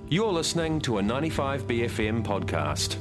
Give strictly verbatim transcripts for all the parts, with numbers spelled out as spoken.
You're listening to a ninety-five B F M podcast.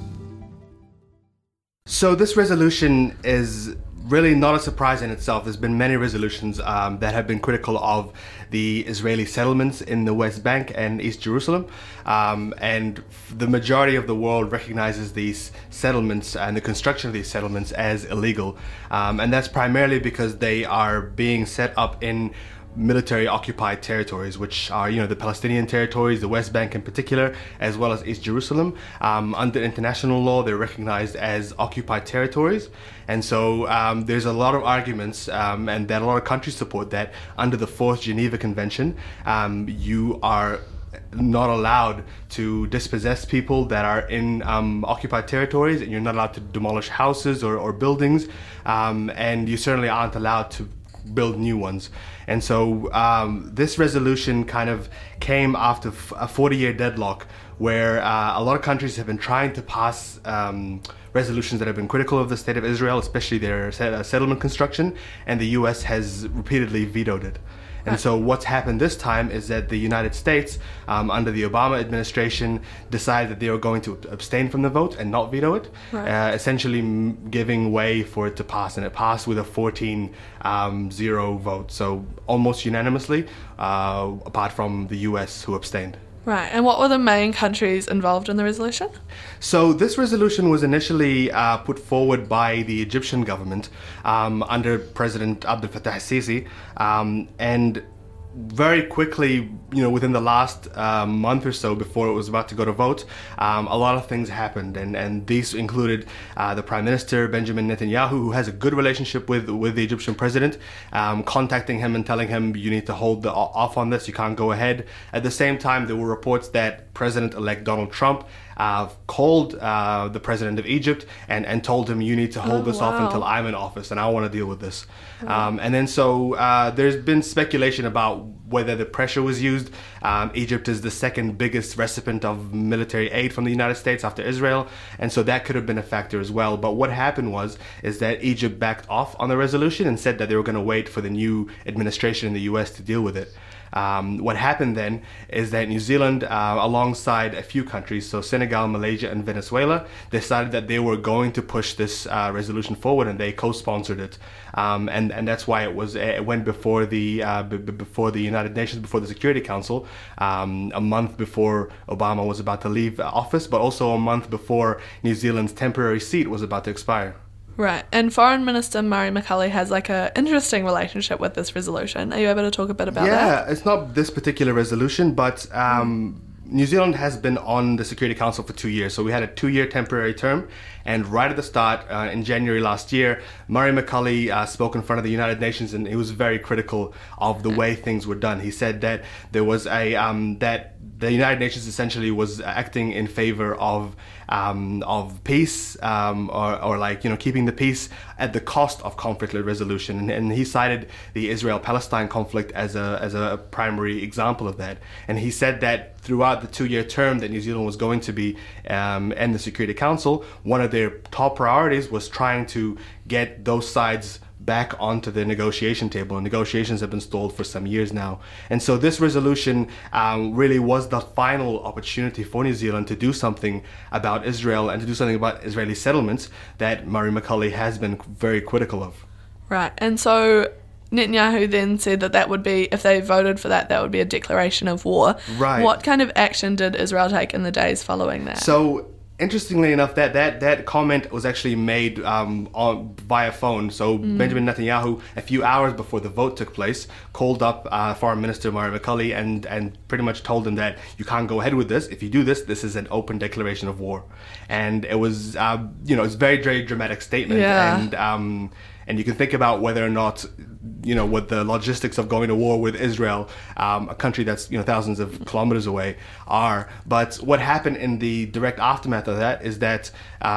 So this resolution is really not a surprise in itself. There's been many resolutions um, that have been critical of the Israeli settlements in the West Bank and East Jerusalem. Um, and the majority of the world recognizes these settlements and the construction of these settlements as illegal. Um, and that's primarily because they are being set up in military occupied territories, which are, you know, the Palestinian territories, the West Bank in particular, as well as East Jerusalem. Um, under international law, they're recognized as occupied territories. And so um, there's a lot of arguments um, and that a lot of countries support that under the Fourth Geneva Convention, um, you are not allowed to dispossess people that are in um, occupied territories, and you're not allowed to demolish houses or, or buildings, um, and you certainly aren't allowed to build new ones. And so um, this resolution kind of came after f- a forty-year deadlock where uh, a lot of countries have been trying to pass um, resolutions that have been critical of the state of Israel, especially their set- settlement construction, and the U S has repeatedly vetoed it. And so what's happened this time is that the United States, um, under the Obama administration, decided that they were going to abstain from the vote and not veto it, right. uh, essentially m- giving way for it to pass. And it passed with a fourteen zero um, vote, so almost unanimously, uh, apart from the U S, who abstained. Right, and what were the main countries involved in the resolution? So this resolution was initially uh, put forward by the Egyptian government um, under President Abdel Fattah al-Sisi, um, and very quickly, you know, within the last uh, month or so before it was about to go to vote, um, a lot of things happened, and, and these included uh, the Prime Minister Benjamin Netanyahu, who has a good relationship with with the Egyptian president, um, contacting him and telling him, you need to hold the, off on this, you can't go ahead. At the same time, there were reports that President-elect Donald Trump uh, called uh, the president of Egypt and, and told him, you need to hold oh, this wow. off until I'm in office, and I want to deal with this. Oh. Um, and then so uh, there's been speculation about whether the pressure was used. Um, Egypt is the second biggest recipient of military aid from the United States after Israel, and so that could have been a factor as well. But what happened was is that Egypt backed off on the resolution and said that they were going to wait for the new administration in the U S to deal with it. Um, what happened then is that New Zealand, uh, alongside a few countries, so Senegal, Malaysia, and Venezuela, decided that they were going to push this uh, resolution forward, and they co-sponsored it. Um, and and that's why it was it went before the uh, b- b- before the United Nations, before the Security Council, um, a month before Obama was about to leave office, but also a month before New Zealand's temporary seat was about to expire. Right, and Foreign Minister Murray McCully has like a interesting relationship with this resolution. Are you able to talk a bit about yeah, that? Yeah, it's not this particular resolution, but um, New Zealand has been on the Security Council for two years. So we had a two-year temporary term, and right at the start, uh, in January last year, Murray McCully uh, spoke in front of the United Nations, and he was very critical of the way things were done. He said that there was a um, that the United Nations essentially was acting in favor of um, of peace, um, or, or like, you know, keeping the peace at the cost of conflict resolution. And, and he cited the Israel-Palestine conflict as a as a primary example of that. And he said that throughout the two-year term that New Zealand was going to be um, in the Security Council, one of their top priorities was trying to get those sides back onto the negotiation table, and negotiations have been stalled for some years now. And so this resolution um, really was the final opportunity for New Zealand to do something about Israel and to do something about Israeli settlements that Murray McCully has been very critical of. Right, and so Netanyahu then said that that would be, if they voted for that, that would be a declaration of war. Right. What kind of action did Israel take in the days following that? So, interestingly enough, that that, that comment was actually made um, on via phone. So mm. Benjamin Netanyahu, a few hours before the vote took place, called up uh, Foreign Minister Murray McCully and, and pretty much told him that you can't go ahead with this. If you do this, this is an open declaration of war. And it was, uh, you know, it's a very, very dramatic statement. Yeah. And um, and you can think about whether or not, you know, what the logistics of going to war with Israel, um, a country that's, you know, thousands of kilometers away, are. But what happened in the direct aftermath of that is that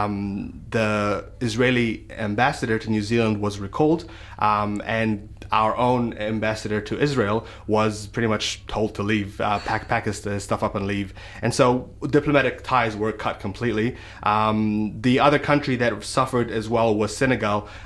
um, the Israeli ambassador to New Zealand was recalled, um, and our own ambassador to Israel was pretty much told to leave, uh, pack, pack his, his stuff up and leave. And so diplomatic ties were cut completely. Um, the other country that suffered as well was Senegal. Um,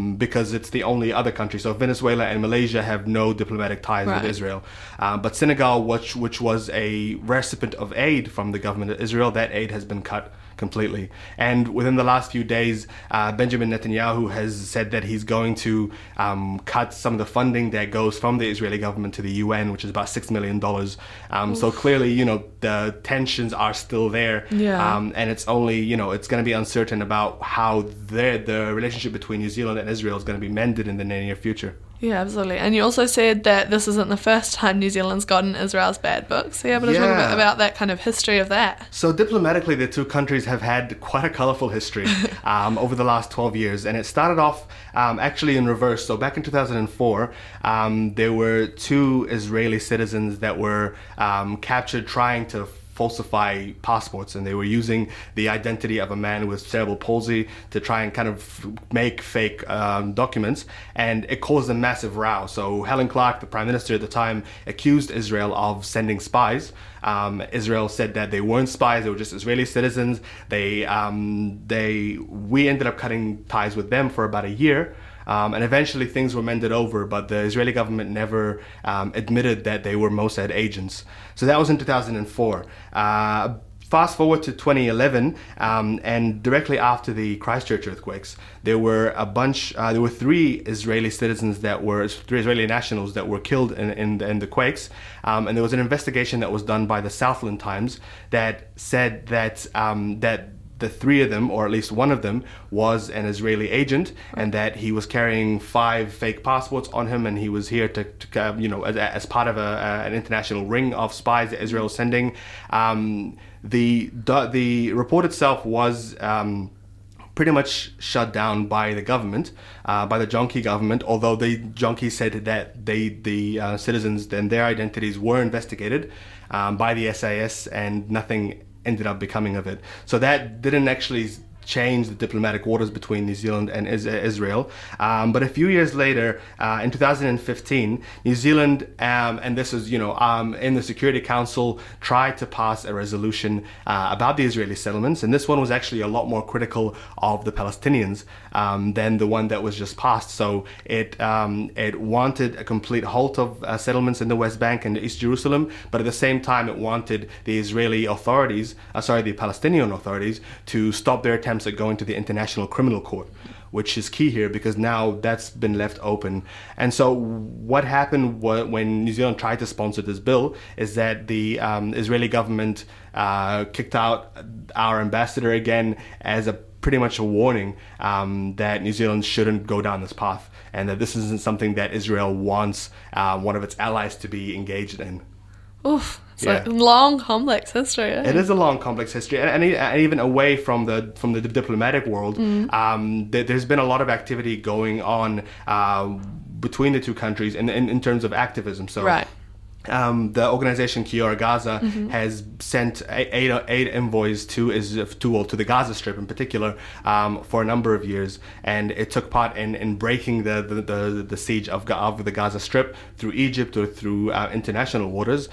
um, because it's the only other country. So Venezuela and Malaysia have no diplomatic ties Right. with Israel. Um, but Senegal, which, which was a recipient of aid from the government of Israel, that aid has been cut completely. And within the last few days, uh, Benjamin Netanyahu has said that he's going to um, cut some of the funding that goes from the Israeli government to the U N, which is about six million dollars. Um, so clearly, you know, the tensions are still there. Yeah. Um, and it's only, you know, it's going to be uncertain about how the, the relationship between New Zealand and Israel is going to be mended in the near future. Yeah, absolutely. And you also said that this isn't the first time New Zealand's gotten Israel's bad books. So you able to talk a Yeah. bit about that kind of history of that? So diplomatically, the two countries have had quite a colourful history um, over the last twelve years. And it started off um, actually in reverse. So back in two thousand four, um, there were two Israeli citizens that were um, captured trying to falsify passports, and they were using the identity of a man with cerebral palsy to try and kind of make fake um, documents, and it caused a massive row. So Helen Clark, the prime minister at the time, accused Israel of sending spies. Um, Israel said that they weren't spies; they were just Israeli citizens. They, um, they, we ended up cutting ties with them for about a year. Um, and eventually things were mended over, but the Israeli government never um, admitted that they were Mossad agents. So that was in two thousand four. Uh, fast forward to twenty eleven, um, and directly after the Christchurch earthquakes, there were a bunch, uh, there were three Israeli citizens that were, three Israeli nationals that were killed in, in, in the quakes. Um, and there was an investigation that was done by the Southland Times that said that, um, that the three of them, or at least one of them, was an Israeli agent, and that he was carrying five fake passports on him, and he was here to, to uh, you know, as, as part of a, uh, an international ring of spies that Israel is sending. Um, the, the the report itself was um, pretty much shut down by the government, uh, by the Jonki government, although the Jonki said that they, the uh, citizens and their identities were investigated um, by the S I S, and nothing ended up becoming of it. So that didn't actually change the diplomatic waters between New Zealand and Israel. Um, but a few years later, uh, in two thousand fifteen, New Zealand, um, and this is, you know, um, in the Security Council, tried to pass a resolution uh, about the Israeli settlements. And this one was actually a lot more critical of the Palestinians um, than the one that was just passed. So it um, it wanted a complete halt of uh, settlements in the West Bank and East Jerusalem, but at the same time, it wanted the Israeli authorities, uh, sorry, the Palestinian authorities, to stop their attempts at going to the International Criminal Court, which is key here because now that's been left open. And so what happened when New Zealand tried to sponsor this bill is that the um, Israeli government uh, kicked out our ambassador again as a pretty much a warning um, that New Zealand shouldn't go down this path, and that this isn't something that Israel wants uh, one of its allies to be engaged in. Oof. It's Yeah. a long, complex history. Eh? It is a long, complex history, and, and, and even away from the from the diplomatic world, Mm. um, th- there's been a lot of activity going on uh, between the two countries in, in in terms of activism. So. Right. Um, the organization Kiora Gaza Mm-hmm. has sent eight, eight envoys to is to, well, to the Gaza Strip in particular um, for a number of years, and it took part in, in breaking the the, the, the siege of, of the Gaza Strip through Egypt or through uh, international waters.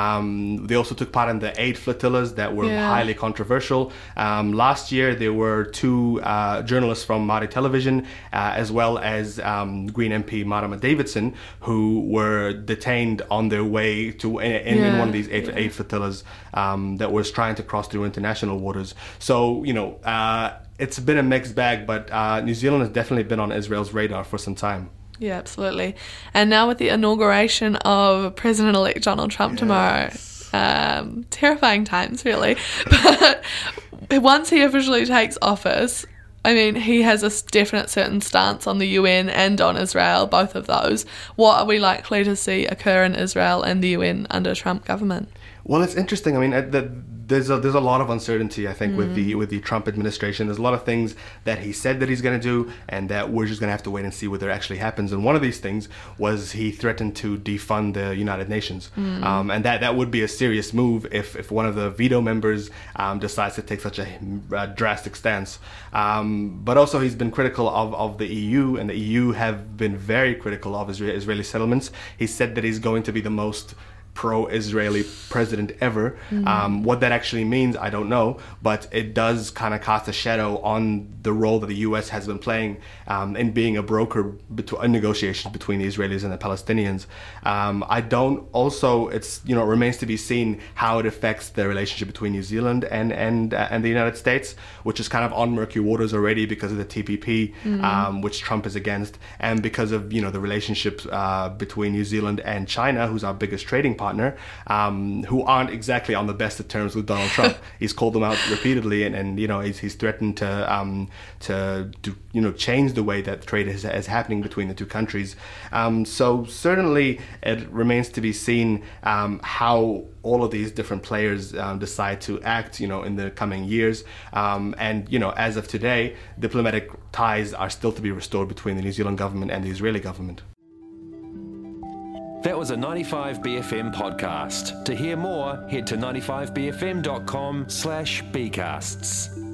Um, they also took part in the eight flotillas that were Yeah. highly controversial. Um, last year there were two uh, journalists from Māori Television uh, as well as um, Green M P Marama Davidson, who were detained on their way to in, in, in Yeah. one of these eight, Yeah. eight flotillas um, that was trying to cross through international waters. So, you know, uh, it's been a mixed bag, but uh, New Zealand has definitely been on Israel's radar for some time. Yeah, absolutely. And now with the inauguration of President-elect Donald Trump tomorrow, um, terrifying times, really. But once he officially takes office, I mean, he has a s- definite certain stance on the U N and on Israel, both of those. What are we likely to see occur in Israel and the U N under Trump government? Well, it's interesting. I mean, uh, the, there's a, there's a lot of uncertainty, I think, with the with the Trump administration. There's a lot of things that he said that he's going to do, and that we're just going to have to wait and see whether it actually happens. And one of these things was he threatened to defund the United Nations, um, and that, that would be a serious move if, if one of the veto members um, decides to take such a, a drastic stance. Um, but also, he's been critical of, of the E U, and the E U have been very critical of Israel, Israeli settlements. He said that he's going to be the most pro-Israeli president ever. Mm-hmm. Um, what that actually means, I don't know, but it does kind of cast a shadow on the role that the U S has been playing um, in being a broker between in negotiations between the Israelis and the Palestinians. Um, I don't also, it's, you know, it remains to be seen how it affects the relationship between New Zealand and and uh, and the United States, which is kind of on murky waters already because of the T P P, mm-hmm. um, which Trump is against, and because of, you know, the relationship uh, between New Zealand and China, who's our biggest trading partner, um, who aren't exactly on the best of terms with Donald Trump. He's called them out repeatedly, and, and you know, he's, he's threatened to um, to to you know change the way that trade is, is happening between the two countries. Um, so certainly, it remains to be seen um, how all of these different players um, decide to act, you know, in the coming years. Um, and, you know, as of today, diplomatic ties are still to be restored between the New Zealand government and the Israeli government. That was a ninety-five B F M podcast. To hear more, head to ninety-five b f m dot com slash bcasts.